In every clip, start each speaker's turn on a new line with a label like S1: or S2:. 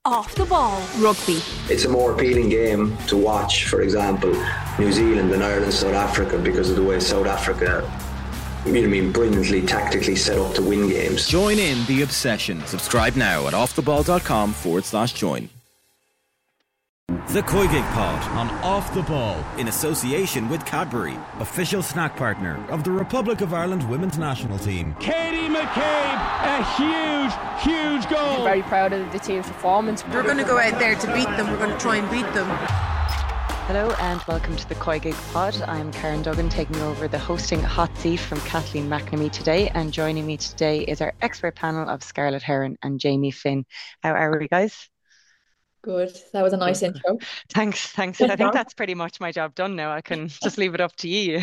S1: Off the Ball Rugby.
S2: It's a more appealing game to watch, for example, New Zealand and Ireland, South Africa, because of the way South Africa, brilliantly tactically set up to win games.
S3: Join in the obsession. Subscribe now at offtheball.com/join. The Koi Gig Pod on Off the Ball in association with Cadbury, official snack partner of the Republic of Ireland women's national team.
S4: Katie McCabe, a huge goal.
S5: I'm very proud of the team's performance.
S6: We're going to go out there to beat them. We're going to try and beat them.
S7: Hello and welcome to the Koi Gig Pod. I'm Karen Duggan, taking over the hosting hot seat from Kathleen McNamee today, and joining me today is our expert panel of Scarlett Heron and Jamie Finn. How are we, guys?
S8: Good. That was a nice intro.
S7: Thanks. I think that's pretty much my job done now. I can just leave it up to you.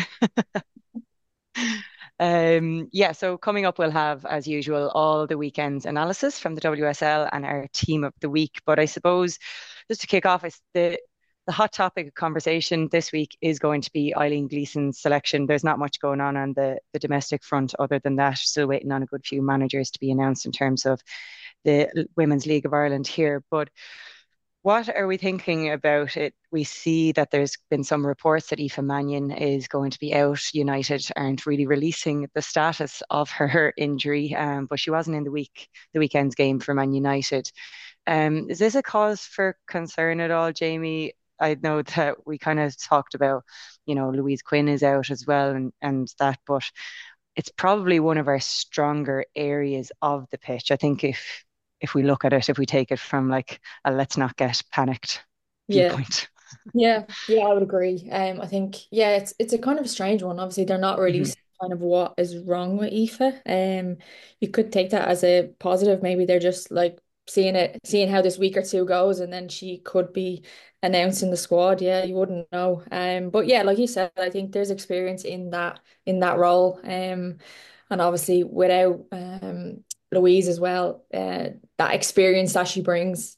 S7: So coming up, we'll have, as usual, all the weekend's analysis from the WSL and our team of the week. But I suppose, just to kick off, the hot topic of conversation this week is going to be Eileen Gleeson's selection. There's not much going on the domestic front other than that. Still waiting on a good few managers to be announced in terms of the Women's League of Ireland here. But what are we thinking about it? We see that there's been some reports that Aoife Mannion is going to be out. United aren't really releasing the status of her injury, but she wasn't in the weekend's game for Man United. Is this a cause for concern at all, Jamie? I know that we kind of talked about, Louise Quinn is out as well and that, but it's probably one of our stronger areas of the pitch. I think if we look at it, if we take it from like a let's not get panicked viewpoint.
S8: Yeah, I would agree. I think, it's a kind of a strange one. Obviously, they're not really kind of what is wrong with Aoife. You could take that as a positive. Maybe they're just like seeing how this week or two goes, and then she could be announced in the squad. Yeah, you wouldn't know. But yeah, like you said, I think there's experience in that role. And obviously without Louise as well, that experience that she brings.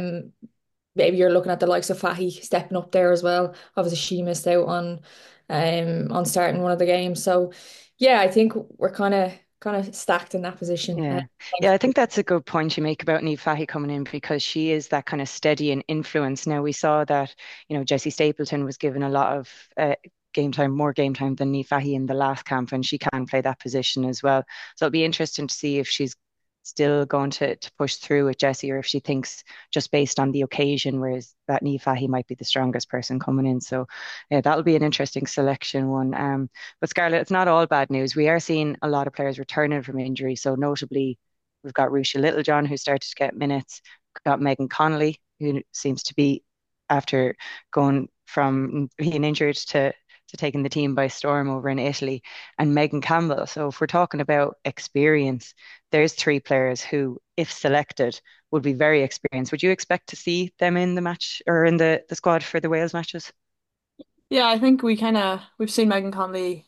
S8: Maybe you're looking at the likes of Fahy stepping up there as well. Obviously, she missed out on starting one of the games. So yeah, I think we're kind of stacked in that position.
S7: Yeah, I think that's a good point you make about Niamh Fahy coming in, because she is that kind of steady and influence. Now we saw that, Jessie Stapleton was given a lot of more game time than Niamh Fahy in the last camp, and she can play that position as well. So it'll be interesting to see if she's still going to push through with Jessie, or if she thinks just based on the occasion, whereas that Niamh Fahy might be the strongest person coming in. So that'll be an interesting selection one. But Scarlett, it's not all bad news. We are seeing a lot of players returning from injury. So notably, we've got Ruesha Littlejohn, who started to get minutes. We've got Megan Connolly, who seems to be, after going from being injured to taking the team by storm over in Italy, and Megan Campbell. So if we're talking about experience, there's three players who, if selected, would be very experienced. Would you expect to see them in the match or in the squad for the Wales matches?
S9: Yeah, I think we've seen Megan Connolly,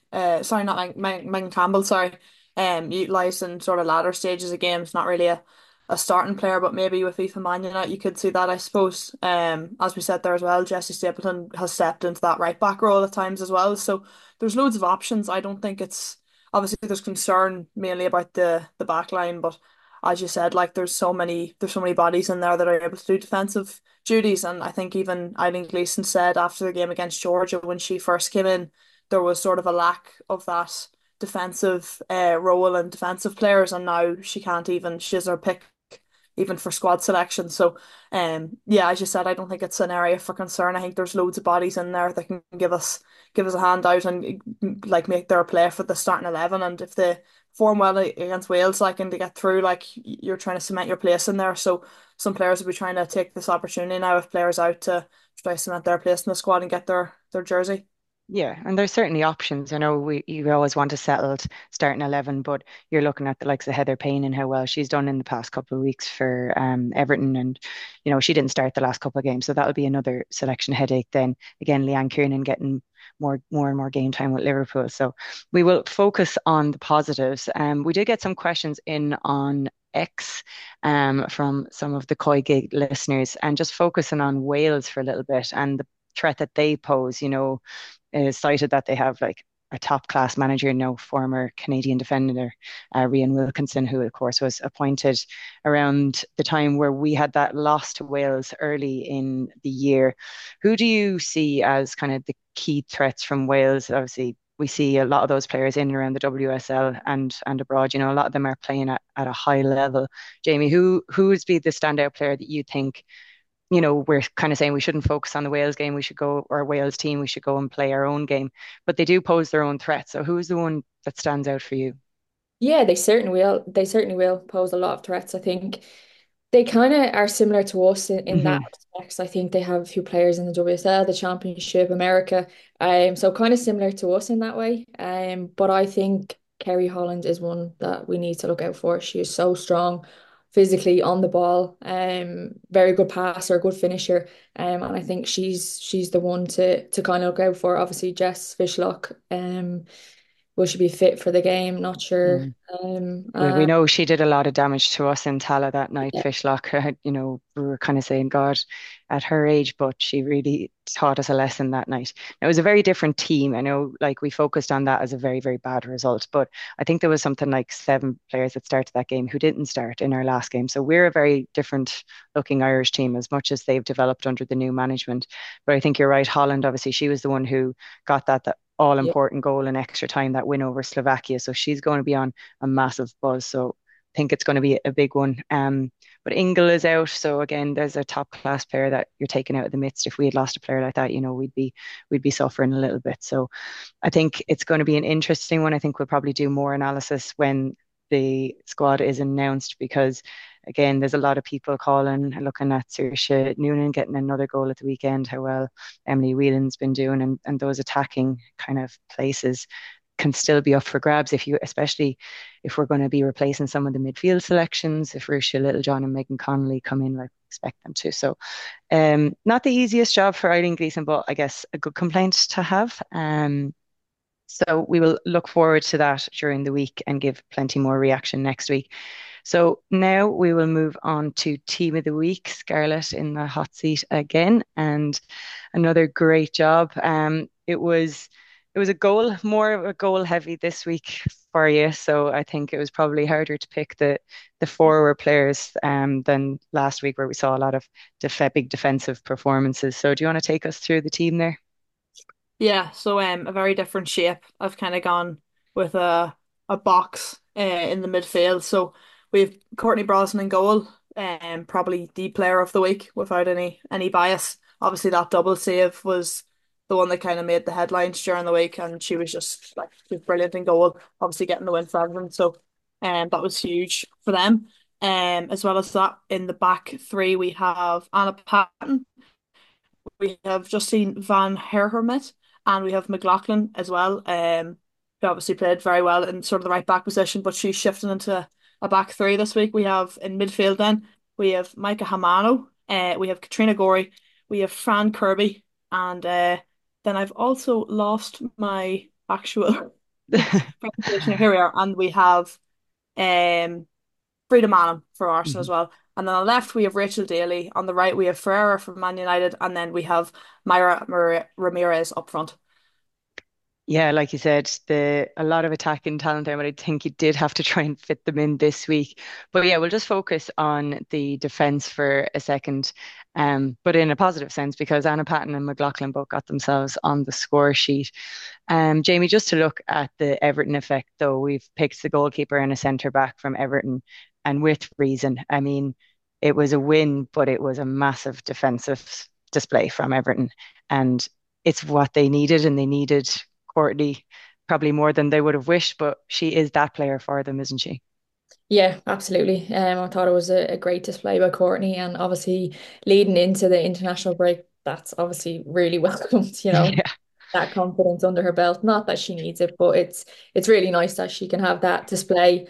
S9: Megan Campbell, utilised in sort of latter stages of games, not really a starting player, but maybe with Aoife Mannion out, you could see that, I suppose. As we said there as well, Jessie Stapleton has stepped into that right back role at times as well. So there's loads of options. I don't think obviously there's concern mainly about the back line, but as you said, like there's so many bodies in there that are able to do defensive duties. And I think even Eileen Gleeson said after the game against Georgia, when she first came in, there was sort of a lack of that defensive role and defensive players, and now she has her pick even for squad selection. So as you said, I don't think it's an area for concern. I think there's loads of bodies in there that can give us a hand out and like make their play for the starting 11. And if they perform well against Wales, and to get through, you're trying to cement your place in there. So some players will be trying to take this opportunity now, if players out, to try to cement their place in the squad and get their jersey.
S7: Yeah, and there's certainly options. I know you always want a settled starting 11, but you're looking at the likes of Heather Payne and how well she's done in the past couple of weeks for Everton, and she didn't start the last couple of games, so that'll be another selection headache. Then again, Leanne Kiernan getting more and more game time with Liverpool. So we will focus on the positives. We did get some questions in on X from some of the Koi Gig listeners, and just focusing on Wales for a little bit and the threat that they pose. Cited that they have like a top class manager, former Canadian defender, Rian Wilkinson, who of course was appointed around the time where we had that loss to Wales early in the year. Who do you see as kind of the key threats from Wales? Obviously, we see a lot of those players in and around the WSL and abroad. A lot of them are playing at a high level. Jamie, who would be the standout player that you think, we're kind of saying we shouldn't focus on the Wales game, we should go, or Wales team, we should go and play our own game, but they do pose their own threats. So who is the one that stands out for you?
S8: Yeah, they certainly will. They certainly will pose a lot of threats. I think they kind of are similar to us in that
S7: Hmm.
S8: respect. I think they have a few players in the WSL, the Championship, America. So kind of similar to us in that way. But I think Kerry Holland is one that we need to look out for. She is so strong physically on the ball. Very good passer, good finisher. And I think she's the one to kind of look out for. Obviously, Jess Fishlock. Will she be fit for the game? Not sure.
S7: Well, we know she did a lot of damage to us in Tala that night,
S8: Yeah,
S7: Fishlock. We were kind of saying, God, at her age, but she really taught us a lesson that night. It was a very different team. I know, like, we focused on that as a very, very bad result, but I think there was something like 7 players that started that game who didn't start in our last game. So we're a very different looking Irish team, as much as they've developed under the new management. But I think you're right. Holland, obviously, she was the one who got that all
S8: yeah,
S7: important goal in extra time, that win over Slovakia. So she's going to be on a massive buzz. So I think it's going to be a big one. But Ingle is out. So again, there's a top class player that you're taking out of the midst. If we had lost a player like that, we'd be suffering a little bit. So I think it's going to be an interesting one. I think we'll probably do more analysis when the squad is announced, because again, there's a lot of people calling, looking at Saoirse Noonan getting another goal at the weekend, how well Emily Whelan's been doing, and those attacking kind of places can still be up for grabs, especially if we're going to be replacing some of the midfield selections, if Ruesha Littlejohn and Megan Connolly come in like we expect them to. So not the easiest job for Eileen Gleeson, but I guess a good complaint to have. So we will look forward to that during the week and give plenty more reaction next week. So now we will move on to Team of the Week. Scarlett in the hot seat again, and another great job. It was more of a goal heavy this week for you. So I think it was probably harder to pick the forward players than last week, where we saw a lot of big defensive performances. So do you want to take us through the team there?
S9: Yeah, so a very different shape. I've kind of gone with a box in the midfield. So we've Courtney Brosnan in goal, probably the player of the week without any bias. Obviously, that double save was the one that kind of made the headlines during the week, and she was just like, she was brilliant in goal. Obviously, getting the win for everyone, so that was huge for them. As well as that, in the back three, we have Anna Patton, we have Justine Van Herhermet, and we have McLaughlin as well. Who obviously played very well in sort of the right back position, but she's shifting into a back three this week. We have in midfield then we have Micah Hamano, we have Katrina Gorey, we have Fran Kirby, and then I've also lost my actual presentation. Here we are, and we have um Frida Manham for Arsenal as well. And then on the left, we have Rachel Daly. On the right, we have Ferreira from Man United. And then we have Ramirez up front.
S7: Yeah, like you said, a lot of attacking talent there, but I think you did have to try and fit them in this week. But yeah, we'll just focus on the defense for a second, but in a positive sense, because Anna Patton and McLaughlin both got themselves on the score sheet. Jamie, just to look at the Everton effect, though, we've picked the goalkeeper and a centre back from Everton, and with reason. I mean, it was a win, but it was a massive defensive display from Everton, and it's what they needed, and they needed Courtney probably more than they would have wished, but she is that player for them, isn't she?
S8: yeah, absolutely. I thought it was a great display by Courtney, and obviously leading into the international break, that's obviously really welcomed,
S7: Yeah.
S8: that confidence under her belt. Not that she needs it, but it's really nice that she can have that display.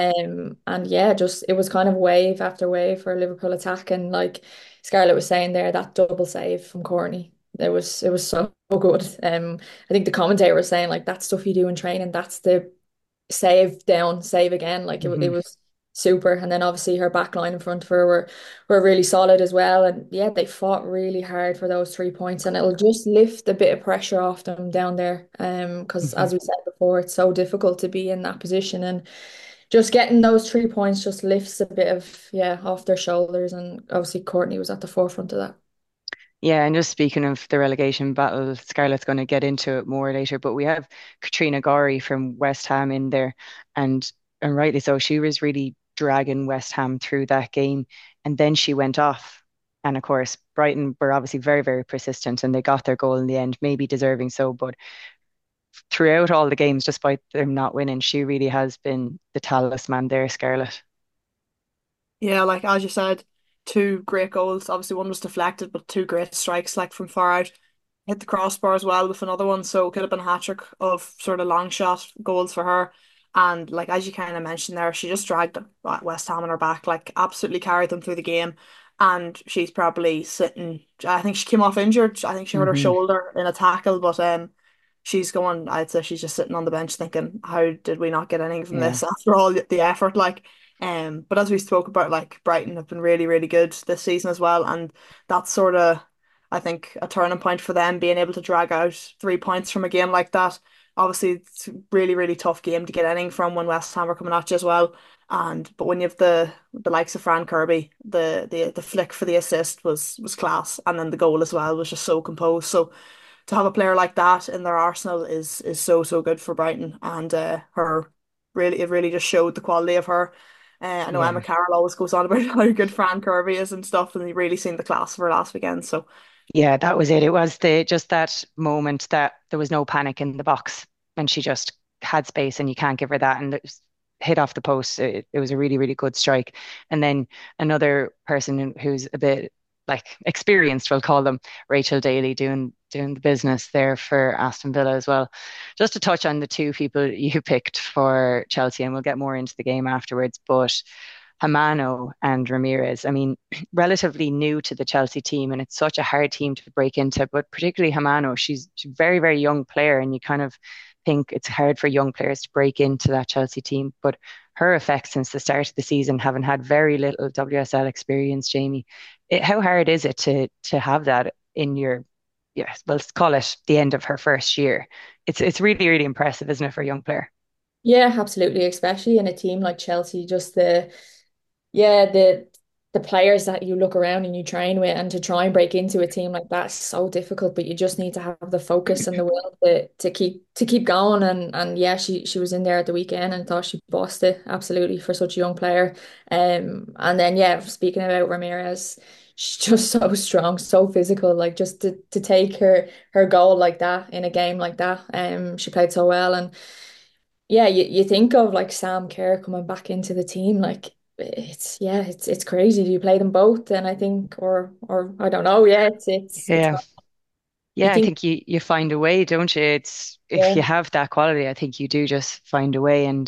S8: And yeah, just it was kind of wave after wave for Liverpool attack, and like Scarlett was saying there, that double save from Courtney. It was so good. I think the commentator was saying like that stuff you do in training, that's the save down, save again. Like it
S7: Hmm.
S8: was super. And then obviously her back line in front of her were really solid as well. And yeah, they fought really hard for those 3 points, and it'll just lift a bit of pressure off them down there. Because
S7: Mhm.
S8: as we said before, it's so difficult to be in that position, and just getting those 3 points just lifts a bit of off their shoulders. And obviously Courtney was at the forefront of that.
S7: Yeah, and just speaking of the relegation battle, Scarlett's going to get into it more later, but we have Katrina Gorry from West Ham in there, and and rightly so. She was really dragging West Ham through that game, and then she went off. And of course, Brighton were obviously very, very persistent, and they got their goal in the end, maybe deserving so. But throughout all the games, despite them not winning, she really has been the talisman there, Scarlett.
S9: Yeah, like as you said, two great goals. Obviously, one was deflected, but two great strikes, like from far out. Hit the crossbar as well with another one, so it could have been a hat trick of sort of long shot goals for her. And like as you kind of mentioned there, she just dragged West Ham on her back, like absolutely carried them through the game. And she's probably sitting. I think she came off injured. I think she hurt her
S7: Hmm.
S9: shoulder in a tackle, but she's going. I'd say she's just sitting on the bench thinking, how did we not get anything from
S7: Yeah.
S9: this after all the effort? Like, but as we spoke about, like Brighton have been really, really good this season as well, and that's sort of, I think, a turning point for them being able to drag out 3 points from a game like that. Obviously, it's a really, really tough game to get anything from when West Ham are coming at you as well. And but when you have the likes of Fran Kirby, the flick for the assist was class, and then the goal as well was just so composed. So to have a player like that in their arsenal is so so good for Brighton, and her really it really just showed the quality of her. I know Emma
S7: Yeah.
S9: Carroll always goes on about how good Fran Kirby is and stuff, and you really seen the class of her last weekend. So
S7: Yeah, that was it. It was the just that moment that there was no panic in the box and she just had space and you can't give her that and it was hit off the post. It was a really, really good strike. And then another person who's a bit like experienced, we'll call them, Rachel Daly doing the business there for Aston Villa as well. Just to touch on the two people you picked for Chelsea, and we'll get more into the game afterwards, but Hamano and Ramirez. I mean, relatively new to the Chelsea team, and it's such a hard team to break into. But particularly Hamano, she's a very, very young player, and you kind of think it's hard for young players to break into that Chelsea team. But her effect since the start of the season, having had very little WSL experience, Jamie, how hard is it to have that in your, yeah, well, let's call it the end of her first year. It's really, really impressive, isn't it, for a young player?
S8: Yeah, absolutely, especially in a team like Chelsea, just yeah, the players that you look around and you train with, and to try and break into a team like that's so difficult, but you just need to have the focus and the will to keep going. And yeah, she was in there at the weekend and thought she bossed it absolutely for such a young player. And then yeah, speaking about Ramirez, she's just so strong, so physical, like just to take her goal like that in a game like that. She played so well. And yeah, you think of like Sam Kerr coming back into the team, like it's crazy. Do you play them both? And I think, or I don't know. Yeah, it's
S7: Yeah.
S8: you
S7: Yeah, I
S8: think,
S7: think you find a way, don't you? It's if
S8: yeah,
S7: you have that quality, I think you do just find a way. And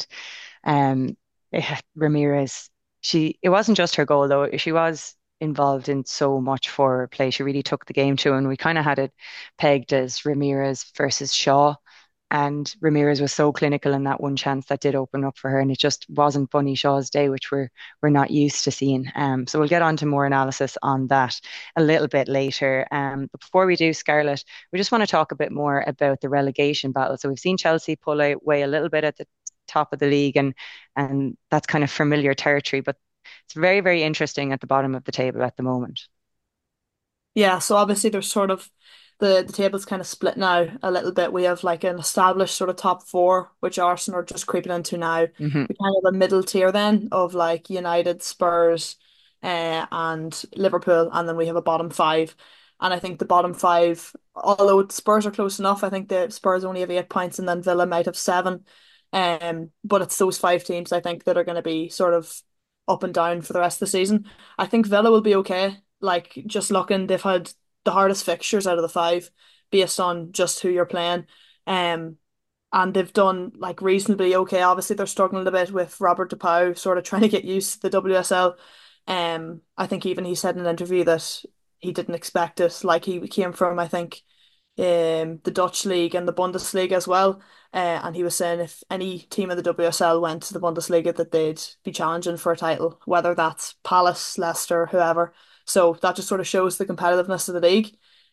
S7: Ramirez, she it wasn't just her goal though. She was involved in so much for her play. She really took the game to, and we kind of had it pegged as Ramirez versus Shaw. And Ramirez was so clinical in that one chance that did open up for her, and it just wasn't Bunny Shaw's day, which we're not used to seeing. So we'll get on to more analysis on that a little bit later. But before we do, Scarlett, we just want to talk a bit more about the relegation battle. So we've seen Chelsea pull away a little bit at the top of the league, and that's kind of familiar territory, but it's very, very interesting at the bottom of the table at the moment.
S9: yeah, so obviously there's sort of the table's kind of split now a little bit. We have like an established sort of top four, which Arsenal are just creeping into now.
S7: Hmm.
S9: We kind of have a middle tier then of like United, Spurs, and Liverpool, and then we have a bottom five. And I think the bottom five, although Spurs are close enough, I think the Spurs only have 8 points, and then Villa might have seven. But it's those five teams I think that are going to be sort of up and down for the rest of the season. I think Villa will be okay. Like just looking, they've had the hardest fixtures out of the five based on just who you're playing. Um, and they've done like reasonably okay. Obviously, they're struggling a bit with Robert DePau sort of trying to get used to the WSL. I think even he said in an interview that he didn't expect it. Like he came from, I think, the Dutch league and the Bundesliga as well. And he was saying if any team in the WSL went to the Bundesliga that they'd be challenging for a title, whether that's Palace, Leicester, whoever. So that just sort of shows the competitiveness of the league.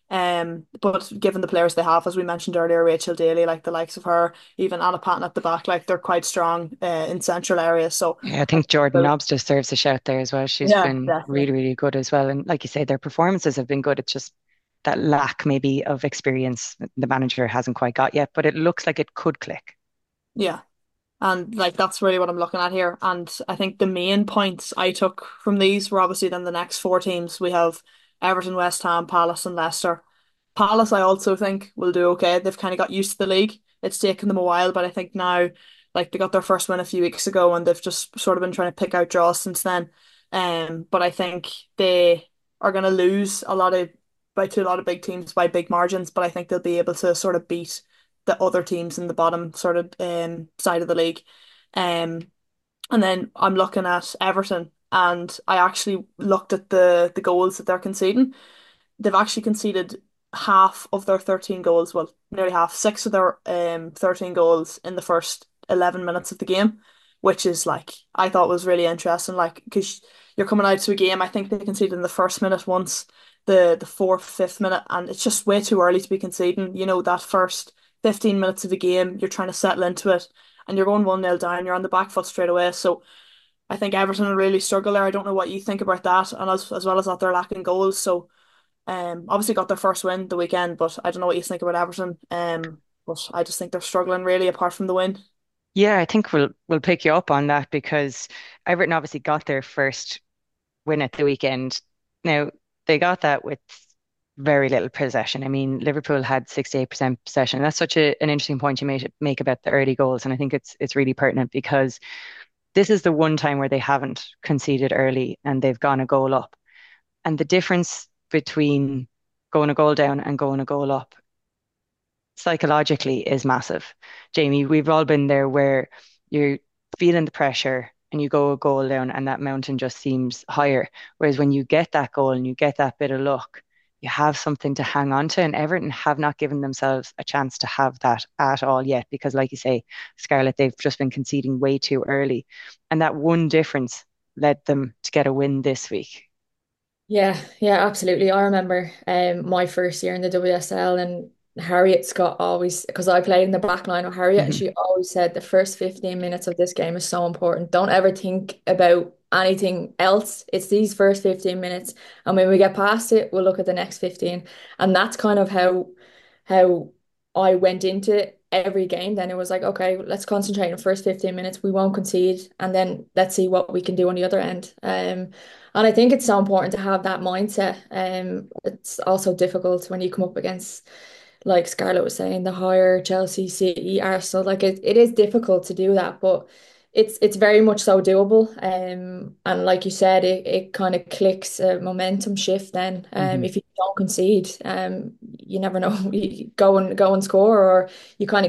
S9: But given the players they have, as we mentioned earlier, Rachel Daly, like the likes of her, even Anna Patten at the back, like they're quite strong in central areas. So
S7: Yeah, I
S9: I
S7: think Jordan
S9: think
S7: Nobbs deserves a shout there as well. She's
S9: yeah,
S7: been
S9: definitely.
S7: really, really good as well. And like you say, their performances have been good. It's just that lack maybe of experience that the manager hasn't quite got yet, but it looks like it could click.
S9: Yeah. And like that's really what I'm looking at here. And I think the main points I took from these were obviously then the next four teams. We have Everton, West Ham, Palace, and Leicester. Palace, I also think will do okay. They've kind of got used to the league. It's taken them a while, but I think now, like they got their first win a few weeks ago, and they've just sort of been trying to pick out draws since then. But I think they are going to lose a lot of by to a lot of big teams by big margins. But I think they'll be able to sort of beat the other teams in the bottom sort of side of the league. Um, and then I'm looking at Everton, and I actually looked at the goals that they're conceding. They've actually conceded half of their 13 goals, well, nearly half, six of their 13 goals in the first 11 minutes of the game, which is like I thought was really interesting. Like because you're coming out to a game, I think they conceded in the first minute once, the fourth, fifth minute, and it's just way too early to be conceding. You know, that first 15 minutes of the game, you're trying to settle into it, and you're going 1-0 down, you're on the back foot straight away. So I think Everton will really struggle there. I don't know what you think about that, and as well as that, they're lacking goals. So obviously got their first win the weekend, but I don't know what you think about Everton. But I just think they're struggling really apart from the win.
S7: Yeah, I think we'll pick you up on that because Everton obviously got their first win at the weekend. Now, they got that with very little possession. I mean, Liverpool had 68% possession. That's such an interesting point you make about the early goals. And I think it's really pertinent because this is the one time where they haven't conceded early and they've gone a goal up. And the difference between going a goal down and going a goal up psychologically is massive. Jamie, we've all been there where you're feeling the pressure and you go a goal down and that mountain just seems higher. Whereas when you get that goal and you get that bit of luck, you have something to hang on to. And Everton have not given themselves a chance to have that at all yet, because like you say, Scarlett, they've just been conceding way too early. And that one difference led them to get a win this week.
S8: Yeah, yeah, absolutely. I remember my first year in the WSL, and Harriet Scott always, because I played in the back line with Harriet, and
S7: Mhm.
S8: she always said the first 15 minutes of this game is so important. Don't ever think about anything else. It's these first 15 minutes. And when we get past it, we'll look at the next 15. And that's kind of how I went into every game. Then it was like, okay, let's concentrate on the first 15 minutes. We won't concede, and then let's see what we can do on the other end. And I think it's so important to have that mindset. It's also difficult when you come up against, like Scarlett was saying, the higher Chelsea, City, Arsenal. Like it is difficult to do that, but it's very much so doable. And like you said, it kind of clicks a momentum shift then.
S7: Mhm.
S8: If you don't concede, you never know. You go and score, or you kind of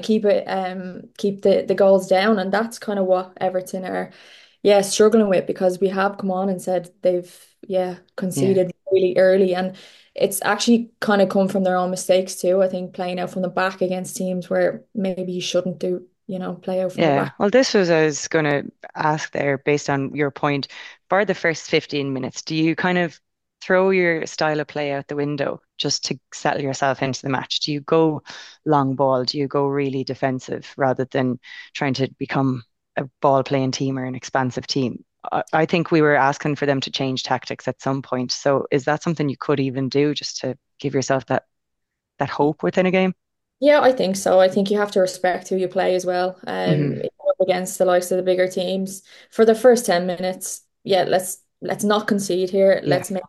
S8: keep the goals down, and that's kind of what Everton are, yeah, struggling with, because we have come on and said they've, yeah,
S7: Yeah.
S8: conceded really early, and it's actually kind of come from their own mistakes too. I think playing out from the back against teams where maybe you shouldn't do, play out from the
S7: Yeah,
S8: back.
S7: well, this was I was going to ask there based on your point. For the first 15 minutes, do you kind of throw your style of play out the window just to settle yourself into the match? Do you go long ball? Do you go really defensive rather than trying to become a ball playing team or an expansive team? I think we were asking for them to change tactics at some point. So is that something you could even do just to give yourself that hope within a game?
S8: Yeah, I think so. I think you have to respect who you play as well.
S7: Hmm.
S8: If you're up against the likes of the bigger teams for the first 10 minutes, yeah, let's not concede here.
S7: Yeah.
S8: Let's make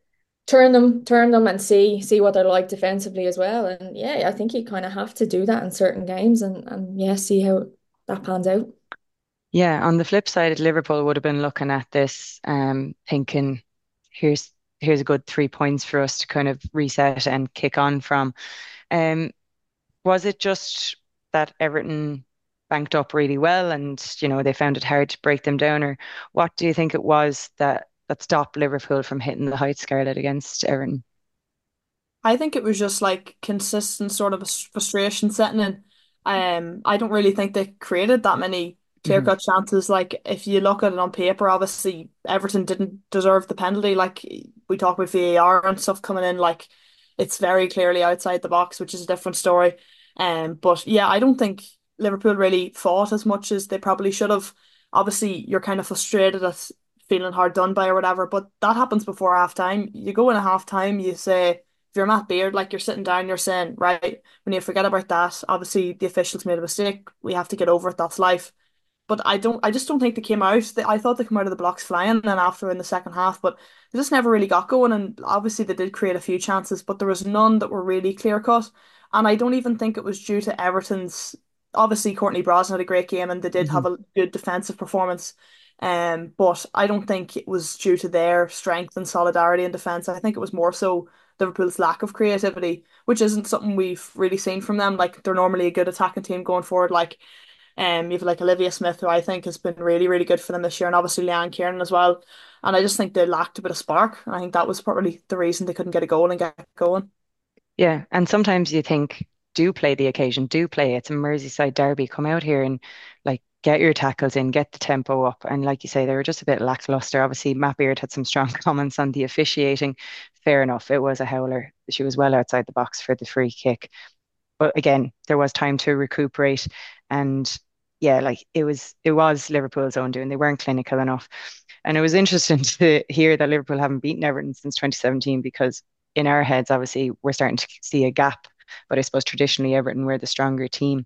S8: turn them and see what they're like defensively as well. And yeah, I think you kind of have to do that in certain games, and yeah, see how that pans out.
S7: Yeah, on the flip side, Liverpool would have been looking at this, thinking, here's here's a good 3 points for us to kind of reset and kick on from. Um, was it just that Everton banked up really well and they found it hard to break them down, or what do you think it was that stopped Liverpool from hitting the heights, Scarlett, against Everton?
S9: I think it was just like consistent sort of a frustration setting in. I don't really think they created that many
S7: Hmm.
S9: clear-cut chances. Like if you look at it on paper, obviously Everton didn't deserve the penalty. Like we talk about VAR and stuff coming in, like it's very clearly outside the box, which is a different story. But yeah, I don't think Liverpool really fought as much as they probably should have. Obviously, you're kind of frustrated at feeling hard done by or whatever, but that happens before half time. You go in a half time, you say, if you're Matt Beard, like you're sitting down, you're saying, right, we need to forget about that. Obviously, the officials made a mistake. We have to get over it. That's life. But I just don't think they came out. I thought they came out of the blocks flying then after in the second half, but they just never really got going. And obviously they did create a few chances, but there was none that were really clear cut. And I don't even think it was due to Everton's. Obviously, Courtney Brosnan had a great game, and they did have
S7: Hmm.
S9: a good defensive performance. But I don't think it was due to their strength and solidarity in defence. I think it was more so Liverpool's lack of creativity, which isn't something we've really seen from them. Like they're normally a good attacking team going forward. Like you've like Olivia Smith, who I think has been really, really good for them this year, and obviously Leanne Kieran as well. And I just think they lacked a bit of spark. And I think that was probably the reason they couldn't get a goal and get going.
S7: Yeah, and sometimes you think, do play the occasion, do play. It's a Merseyside derby. Come out here and like get your tackles in, get the tempo up. And like you say, they were just a bit lackluster. Obviously, Matt Beard had some strong comments on the officiating. Fair enough, it was a howler. She was well outside the box for the free kick. But again, there was time to recuperate. And yeah, like it was Liverpool's own doing. They weren't clinical enough. And it was interesting to hear that Liverpool haven't beaten Everton since 2017 because in our heads, obviously, we're starting to see a gap. But I suppose traditionally Everton were the stronger team.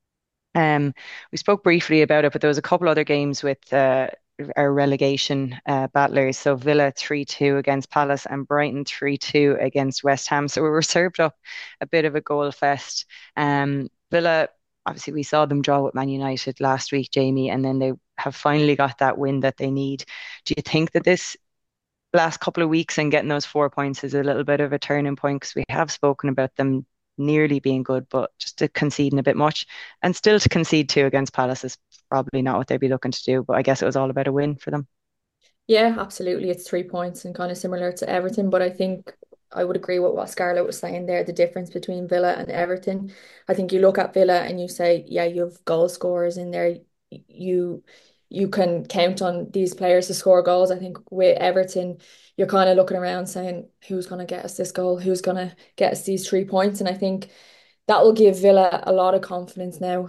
S7: Um, we spoke briefly about it, but there was a couple other games with our relegation battlers. So Villa 3-2 against Palace and Brighton 3-2 against West Ham. So we were served up a bit of a goal fest. Villa, obviously, we saw them draw with Man United last week, Jamie, and then they have finally got that win that they need. Do you think that this last couple of weeks and getting those 4 points is a little bit of a turning point? Because we have spoken about them nearly being good, but just to conceding a bit much. And still to concede two against Palace is probably not what they'd be looking to do. But I guess it was all about a win for them.
S8: Yeah, absolutely. It's 3 points and kind of similar to Everton, but I think I would agree with what Scarlett was saying there, the difference between Villa and Everton. I think you look at Villa and you say, yeah, you have goal scorers in there. You you can count on these players to score goals. I think with Everton, you're kind of looking around saying, who's going to get us this goal? Who's going to get us these 3 points? And I think that will give Villa a lot of confidence now.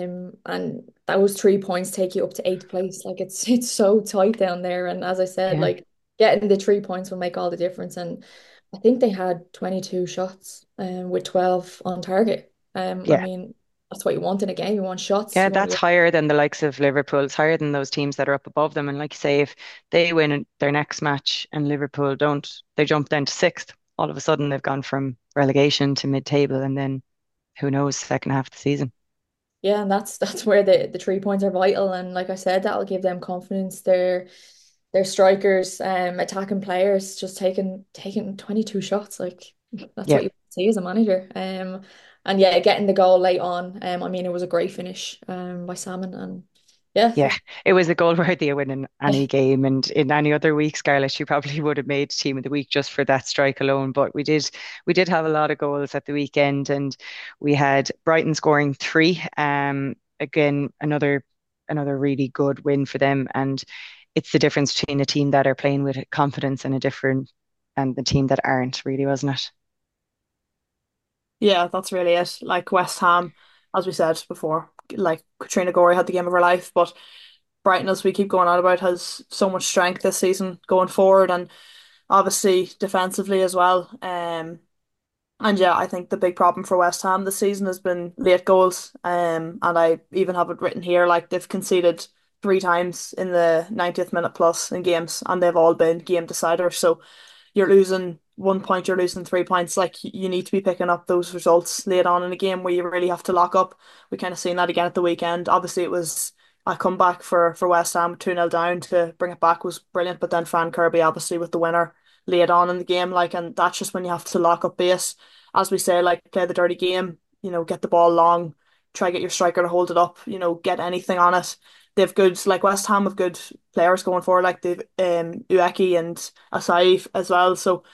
S8: And those 3 points take you up to eighth place. Like it's so tight down there. And as I said,
S7: Yeah.
S8: like getting the 3 points will make all the difference. And I think they had 22 shots with 12 on target. I
S7: Yeah.
S8: mean, that's what you want in a game. You want shots,
S7: Yeah,
S8: you want
S7: that's
S8: your
S7: higher than the likes of Liverpool. It's higher than those teams that are up above them. And like you say, if they win their next match and Liverpool don't, they jump down to sixth. All of a sudden, they've gone from relegation to mid-table, and then who knows, second half of the season.
S8: yeah, and that's where the 3 points are vital. And like I said, that'll give them confidence. Their strikers, attacking players, just taking 22 shots. Like that's
S7: Yeah.
S8: what you see as a manager. And yeah, getting the goal late on. I mean, it was a great finish by Salmon, and yeah,
S7: Yeah, it was a goal worthy of winning
S8: yeah,
S7: any game, and in any other week, Scarlett, she probably would have made team of the week just for that strike alone. But we did have a lot of goals at the weekend, and we had Brighton scoring three. Again, another really good win for them, and it's the difference between a team that are playing with confidence and the team that aren't, really, wasn't it?
S9: Yeah, that's really it. Like West Ham, as we said before, like Katrina Gorey had the game of her life, but Brighton, as we keep going on about, has so much strength this season going forward and obviously defensively as well. And yeah, I think the big problem for West Ham this season has been late goals. And I even have it written here, like they've conceded three times in the 90th minute plus in games, and they've all been game deciders. So you're losing 1 point, you're losing 3 points. Like you need to be picking up those results late on in a game where you really have to lock up. We kind of seen that again at the weekend. Obviously, it was a comeback for West Ham, 2-0 down to bring it back was brilliant. But then Fran Kirby, obviously, with the winner late on in the game, like, and that's just when you have to lock up base. As we say, like, play the dirty game, get the ball long, try get your striker to hold it up, get anything on it. They've good, like West Ham have good players going forward, like they've Ueki and Asai as well. So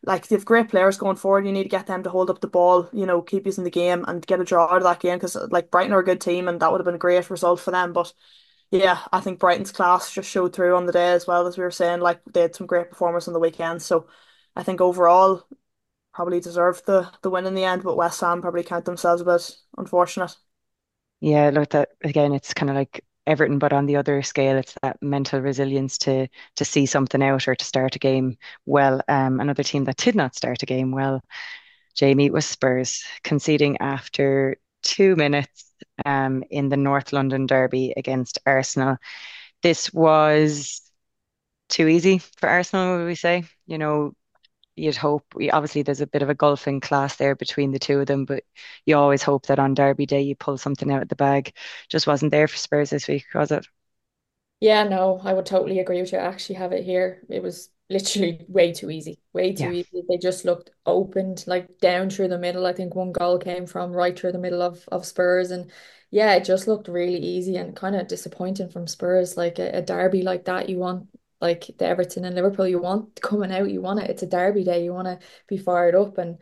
S9: like they have great players going forward. You need to get them to hold up the ball, keep using the game and get a draw out of that game because like Brighton are a good team and that would have been a great result for them. But yeah, I think Brighton's class just showed through on the day as well as we were saying. Like they had some great performers on the weekend. So I think overall probably deserved the win in the end, but West Ham probably count themselves a bit unfortunate.
S7: Yeah, look, that again, it's kind of like Everton, but on the other scale, it's that mental resilience to see something out or to start a game well. Another team that did not start a game well, Jamie, was Spurs, conceding after 2 minutes in the North London derby against Arsenal. This was too easy for Arsenal, would we say? You'd hope, obviously, there's a bit of a gulf in class there between the two of them, but you always hope that on Derby Day you pull something out of the bag. Just wasn't there for Spurs this week, was it?
S8: Yeah, no, I would totally agree with you. I actually have it here. It was literally way too easy. Way too
S7: Yeah.
S8: easy. They just looked opened, like down through the middle. I think one goal came from right through the middle of Spurs. And yeah, it just looked really easy and kind of disappointing from Spurs. Like a derby like that, you want like the Everton and Liverpool, you want coming out, you want it. It's a derby day, you want to be fired up. And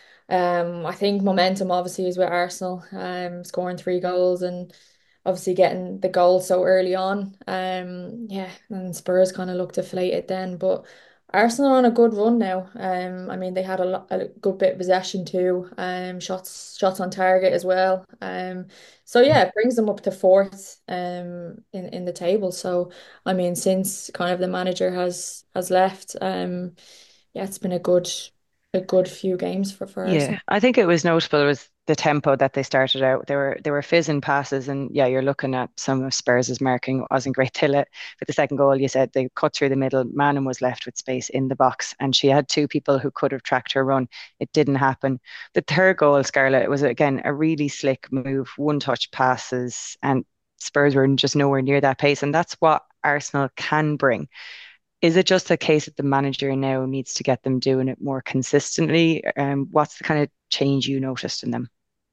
S8: I think momentum obviously is with Arsenal, scoring 3 goals and obviously getting the goal so early on. Yeah, and Spurs kind of looked deflated then, but Arsenal are on a good run now. I mean they had a good bit of possession too. Shots on target as well. So yeah, it brings them up to fourth in the table. So I mean since kind of the manager has left, yeah, it's been a good few games for
S7: Yeah,
S8: Arsenal.
S7: I think it was notable was the tempo that they started out. They were fizzing passes, and yeah, you're looking at some of Spurs' marking wasn't great till it. For the second goal, you said they cut through the middle. Manon was left with space in the box, and she had two people who could have tracked her run. It didn't happen. The third goal, Scarlett, it was again a really slick move, one touch passes, and Spurs were just nowhere near that pace, and that's what Arsenal can bring. Is it just a case that the manager now needs to get them doing it more consistently? What's the kind of change you noticed in them?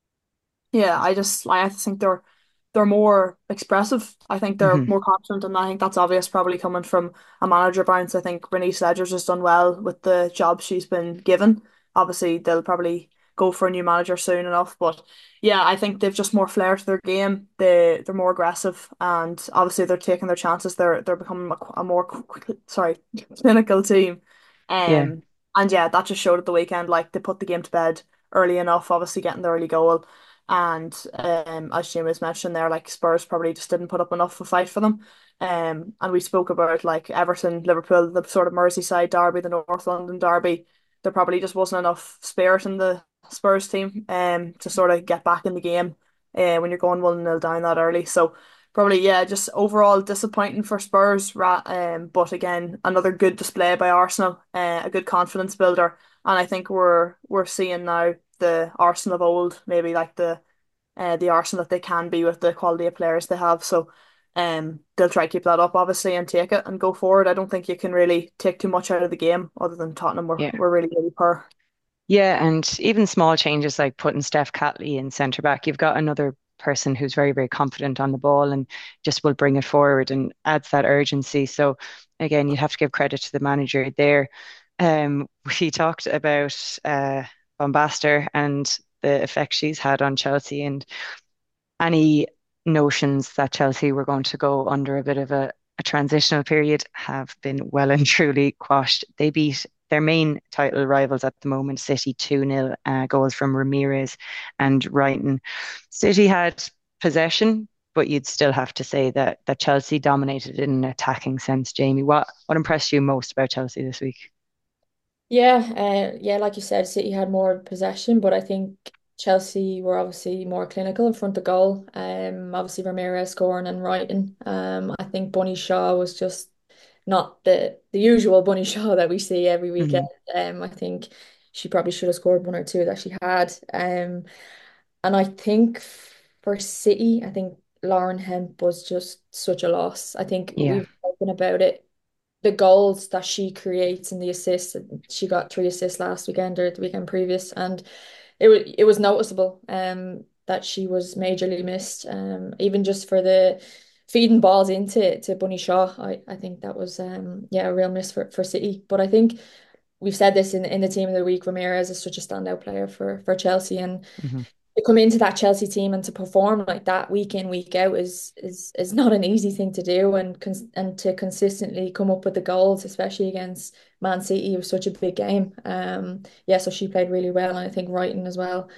S9: Yeah, I think they're more expressive. I think they're
S7: Hmm.
S9: more confident, and I think that's obvious probably coming from a manager bounce. I think Renée Sledger's just done well with the job she's been given. Obviously, they'll probably go for a new manager soon enough, but yeah, I think they've just more flair to their game. They're more aggressive, and obviously they're taking their chances. They're becoming a more sorry clinical team.
S7: Yeah,
S9: Um, and yeah, that just showed at the weekend. Like they put the game to bed early enough, obviously getting the early goal. And as Seamus mentioned there, like Spurs probably just didn't put up enough of a fight for them. And we spoke about like Everton, Liverpool, the sort of Merseyside derby, the North London derby. There probably just wasn't enough spirit in the Spurs team to sort of get back in the game when you're going 1-0 down that early. So probably yeah, just overall disappointing for Spurs. But again, another good display by Arsenal, a good confidence builder. And I think we're seeing now the Arsenal of old, maybe like the Arsenal that they can be with the quality of players they have. So they'll try to keep that up obviously and take it and go forward. I don't think you can really take too much out of the game other than Tottenham
S7: yeah.
S9: were really, really poor.
S7: Yeah, and even small changes like putting Steph Catley in centre back, you've got another person who's very, very confident on the ball and just will bring it forward and adds that urgency. So again, you'd have to give credit to the manager there. We talked about Van Basten and the effect she's had on Chelsea and any notions that Chelsea were going to go under a bit of a transitional period have been well and truly quashed. They beat their main title rivals at the moment, City 2-0, goals from Ramirez and Wrighton. City had possession, but you'd still have to say that Chelsea dominated in an attacking sense. Jamie, what impressed you most about Chelsea this week?
S8: Yeah, like you said, City had more possession, but I think Chelsea were obviously more clinical in front of goal. Obviously Ramirez scoring and writing. I think Bunny Shaw was just not the usual Bunny Shaw that we see every weekend.
S7: Hmm.
S8: I think she probably should have scored one or two that she had. And I think for City, I think Lauren Hemp was just such a loss. I think
S7: Yeah.
S8: we've spoken about it, the goals that she creates and the assists. She got 3 assists last weekend or the weekend previous, and it was noticeable that she was majorly missed. Even just for the feeding balls into Bunny Shaw, I think that was yeah, a real miss for City. But I think we've said this in the team of the week. Ramirez is such a standout player for Chelsea, and
S7: Hmm.
S8: to come into that Chelsea team and to perform like that week in, week out is not an easy thing to do, and to consistently come up with the goals, especially against Man City, was such a big game. Yeah, so she played really well, and I think Wrighton as well.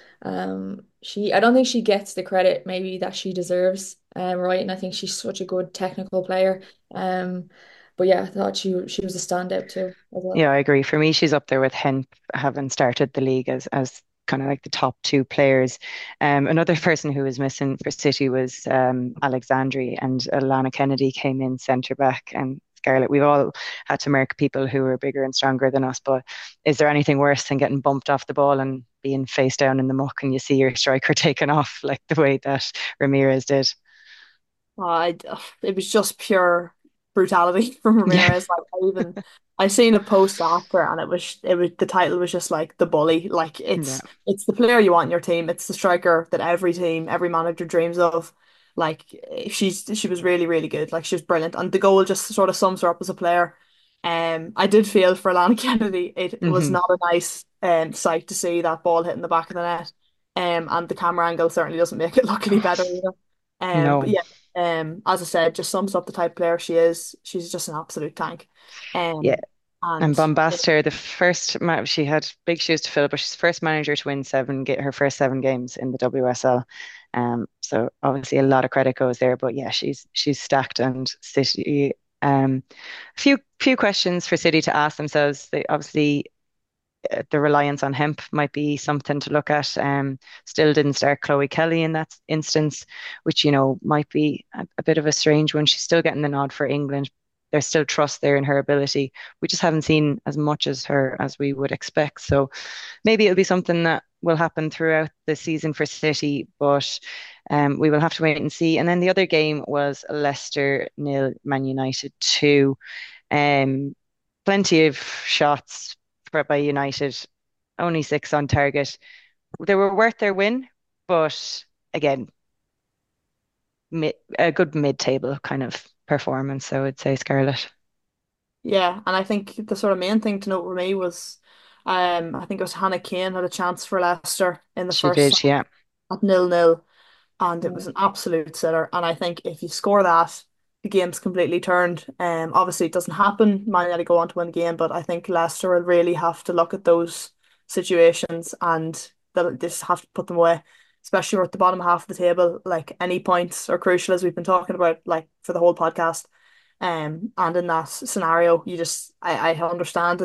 S8: I don't think she gets the credit maybe that she deserves. Wrighton, I think she's such a good technical player. But yeah, I thought she was a standout too as well.
S7: Yeah, I agree. For me, she's up there with Hemp, having started the league as kind of like the top two players. Another person who was missing for City was Alexandri, and Alana Kennedy came in centre back. And Scarlett, we've all had to mark people who are bigger and stronger than us, but is there anything worse than getting bumped off the ball and being face down in the muck and you see your striker taken off like the way that Ramirez did?
S9: I, it was just pure brutality from
S7: Yeah.
S9: Ramirez. Like I seen a post after, and it was the title was just like the bully. Like
S7: Yeah.
S9: it's the player you want in your team. It's the striker that every team, every manager dreams of. Like she was really really good. Like she was brilliant, and the goal just sort of sums her up as a player. I did feel for Lana Kennedy, it was
S7: Hmm.
S9: not a nice sight to see that ball hitting the back of the net. And the camera angle certainly doesn't make it look any better either. But
S7: No.
S9: yeah, as I said, just sums up the type of player she is. She's just an absolute tank.
S7: Yeah.
S9: Um,
S7: And
S9: and
S7: Bombastor, the she had big shoes to fill, but she's the first manager to win her first 7 games in the WSL. So obviously a lot of credit goes there. But yeah, she's stacked, and City. Few questions for City to ask themselves. They obviously the reliance on Hemp might be something to look at. Still didn't start Chloe Kelly in that instance, which might be a bit of a strange one. She's still getting the nod for England. There's still trust there in her ability. We just haven't seen as much as her as we would expect. So maybe it'll be something that will happen throughout the season for City, but we will have to wait and see. And then the other game was Leicester nil, Man United 2. Um, Plenty of shots by United, only 6 on target. They were worth their win, but again, a good mid-table kind of performance, I would say, Scarlett.
S9: yeah, and I think the sort of main thing to note for me was, I think it was Hannah Kane had a chance for Leicester in the
S7: She
S9: first
S7: did,
S9: half
S7: yeah.
S9: at 0-0, and it
S8: Yeah.
S9: was an absolute sitter. And I think if you score that, the game's completely turned. Obviously it doesn't happen. Man United go on to win the game, but I think Leicester will really have to look at those situations, and they'll just have to put them away, especially we're at the bottom half of the table. Like any points are crucial, as we've been talking about, like for the whole podcast. And in that scenario, I understand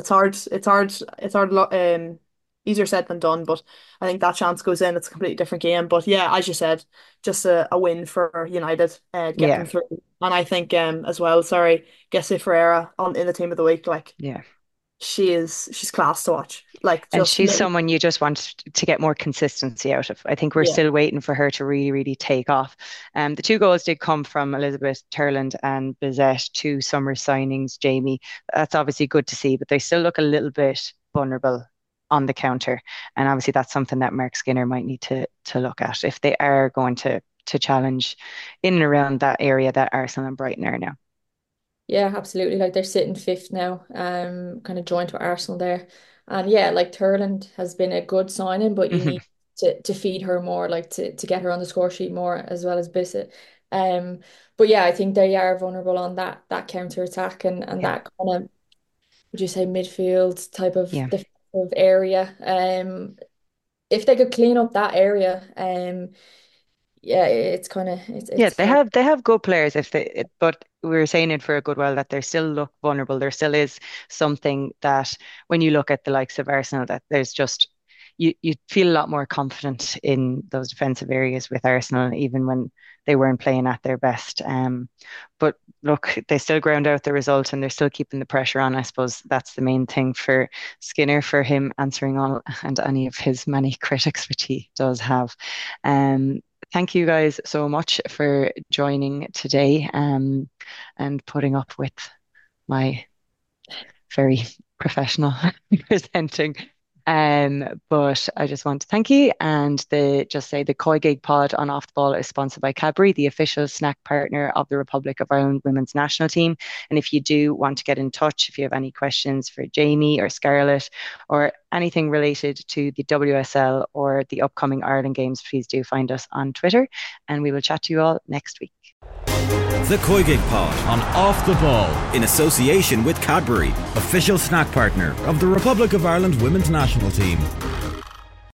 S9: easier said than done, but I think that chance goes in, it's a completely different game. But yeah, as you said, just a win for United, get
S7: Yeah,
S9: them through. And I think as well, sorry, Jessie Ferreira on in the team of the week, like
S7: yeah.
S9: she's class to watch. Like
S7: And
S9: just
S7: she's someone you just want to get more consistency out of. I think we're
S9: yeah.
S7: still waiting for her to really, really take off. The 2 goals did come from Elizabeth Turland and Bizet, 2 summer signings, Jamie. That's obviously good to see, but they still look a little bit vulnerable on the counter. And obviously that's something that Mark Skinner might need to look at if they are going to challenge in and around that area that Arsenal and Brighton are now.
S8: Yeah, absolutely. Like they're sitting fifth now, kind of joint with Arsenal there. And yeah, like Turland has been a good signing, but you
S7: Hmm.
S8: need to feed her more, like to get her on the score sheet more, as well as Bissett. Um, but yeah, I think they are vulnerable on that counter attack, and
S7: Yeah,
S8: that kind of, would you say, midfield type of
S7: yeah.
S8: defensive area. If they could clean up that area, yeah, it's kind of
S7: Yeah,
S8: it's
S7: they
S8: hard.
S7: have good players but we were saying it for a good while that they still look vulnerable. There still is something that when you look at the likes of Arsenal, that there's just you feel a lot more confident in those defensive areas with Arsenal, even when they weren't playing at their best. But look, they still ground out the result and they're still keeping the pressure on. I suppose that's the main thing for Skinner, for him answering all and any of his many critics, which he does have. Um, Thank you guys so much for joining today, and putting up with my very professional presenting. But I just want to thank you and just say the COYGIG pod on Off the Ball is sponsored by Cadbury, the official snack partner of the Republic of Ireland women's national team. And if you do want to get in touch, if you have any questions for Jamie or Scarlett or anything related to the WSL or the upcoming Ireland Games, please do find us on Twitter, and we will chat to you all next week.
S3: The COYGIG pod on Off the Ball in association with Cadbury, official snack partner of the Republic of Ireland women's national team.